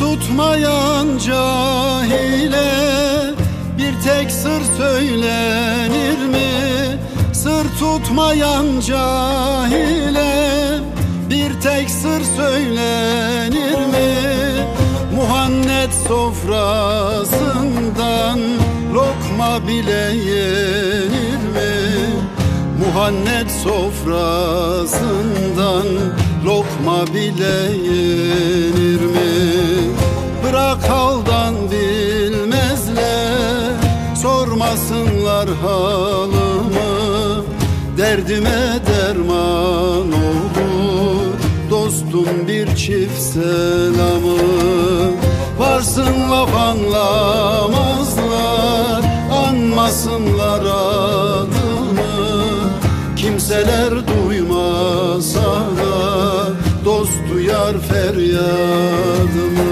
tutmayan cahile bir tek sır söylenir mi? Sır tutmayan cahile bir tek sır söylenir mi? Muhannet sofrasından lokma bile yenir mi? Muhannet sofrasından lokma bile yenir mi? Bırak haldan bilmezler, sormasınlar halımı. Derdime derman olur dostum bir çift selamı. Varsın laf anlamazlar, anmasınlar adını. Kimseler duymasa da dost duyar feryadımı.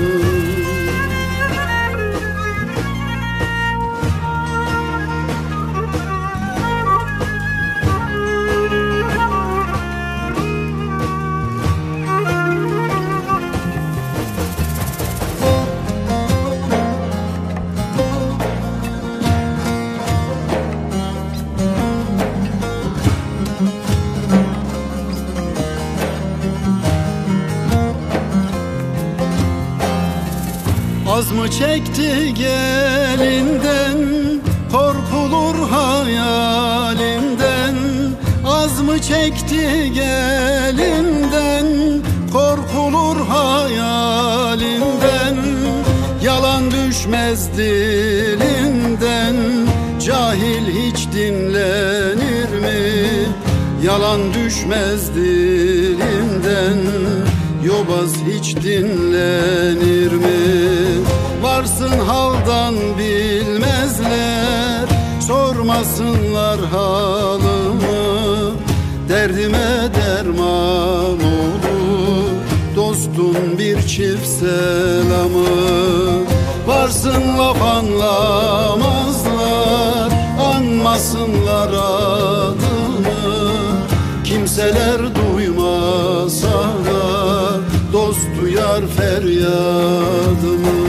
Az mı çekti gelinden, korkulur hayalinden. Az mı çekti gelinden, korkulur hayalinden. Yalan düşmez dilinden, cahil hiç dinlenir mi? Yalan düşmez dilinden, yobaz hiç dinlenir mi? Varsın haldan bilmezler, sormasınlar halımı. Derdime derman olur dostum bir çift selamı. Varsın laf anlamazlar, anmasınlar adını. Kimseler duymasa da dost duyar feryadımı.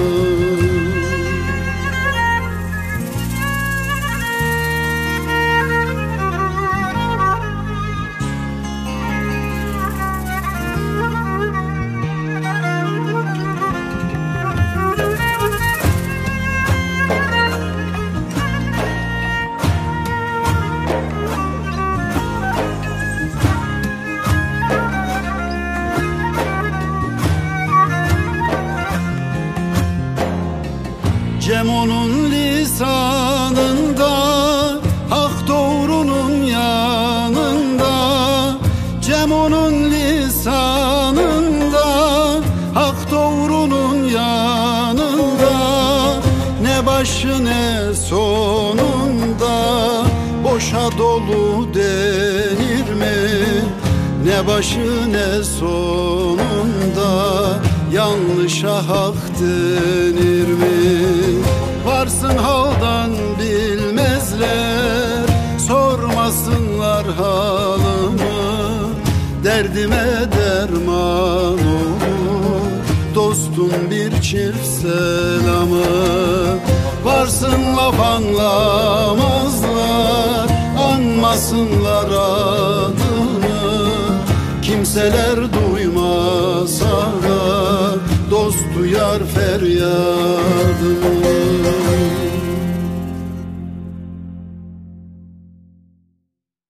Cem onun lisanında, hak doğrunun yanında. Cem onun lisanında, hak doğrunun yanında. Ne başı ne sonunda boşa dolu denir mi? Ne başı ne sonunda yanlışa hak denir mi? Varsın haldan bilmezler, sormasınlar halımı. Derdime derman olur dostum bir çift selamı. Varsın laf anlamazlar, anmasınlar adını. Kimseler duymaz